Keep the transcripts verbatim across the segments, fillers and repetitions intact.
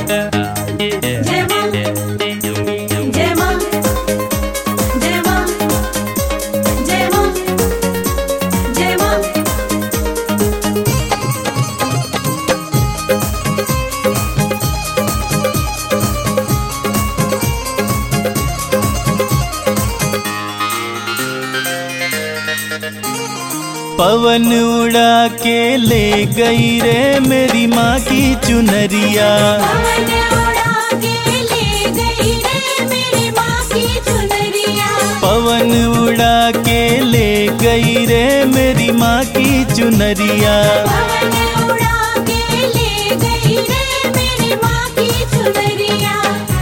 पवन उड़ा के ले गई रे मेरी माँ की चुनरिया। पवन उड़ा के ले गई रे मेरी माँ की चुनरिया। पवन उड़ा के ले गई रे मेरी माँ की चुनरिया। पवन उड़ा के ले गई रे मेरी माँ की चुनरिया।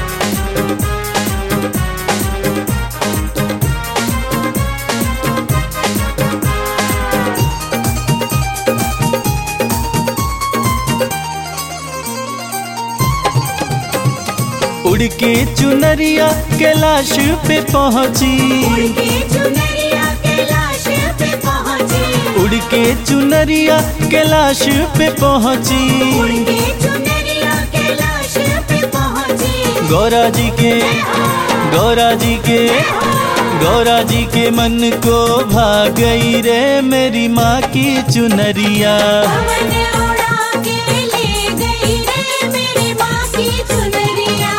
उड़ के चुनरिया कैलाश पे पहुँची। उड़ के चुनरिया कैलाश पे पहुँची। उड़ के चुनरिया कैलाश पे पहुँची। उड़ के चुनरिया कैलाश पे पहुँची। गौरा जी के गौरा जी के गौरा जी के मन को भा गई रे मेरी माँ की चुनरिया। पवन उड़ा के ले गई रे मेरी माँ की चुनरिया।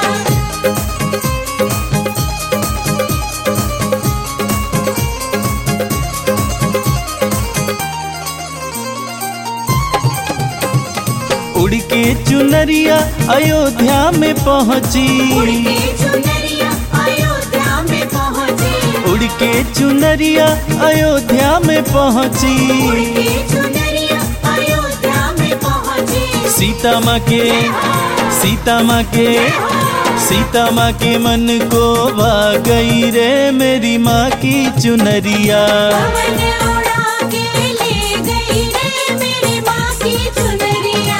उड़ के चुनरिया अयोध्या में पहुँची। उड़ के चुनरिया अयोध्या में पहुँची। उड़ के चुनरिया अयोध्या में पहुँची। उड़ के चुनरिया अयोध्या में पहुँची। सीता माँ के सीता माँ के सीता माँ के मन को भा गई रे मेरी माँ की चुनरिया। पवन उड़ा के ले गई रे मेरी माँ की चुनरिया।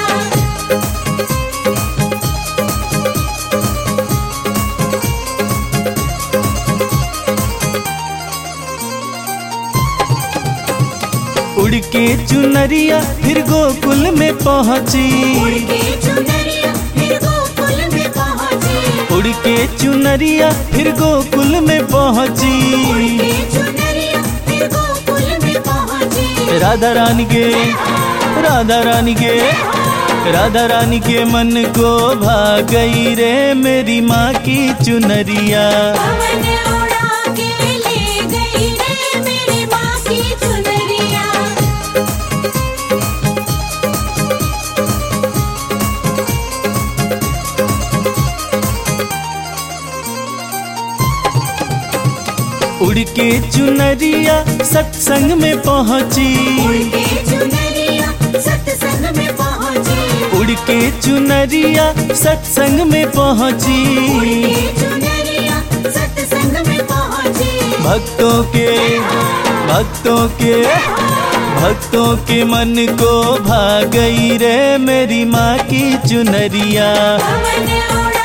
उड़ के चुनरिया फिर गोकुल में पहुँची। उड़ के चुनरिया फिर गोकुल में पहुँची। उड़ के चुनरिया फिर गोकुल में पहुँची। उड़ के चुनरिया फिर गोकुल में पहुँची। राधा रानी के राधा रानी के राधा रानी के मन को भा गई रे मेरी माँ की चुनरिया। पवन उड़ा के ले गई रे मेरी माँ की चुनरिया। उड़ के चुनरिया सत्संग में पहुँची। उड़ के चुनरिया सत्संग में पहुँची। उड़ के चुनरिया सत्संग में पहुँची। उड़ के चुनरिया सत्संग में पहुँची। भक्तों के भक्तों के भक्तों के मन को भा गई रे मेरी माँ की चुनरिया। पवन उड़ा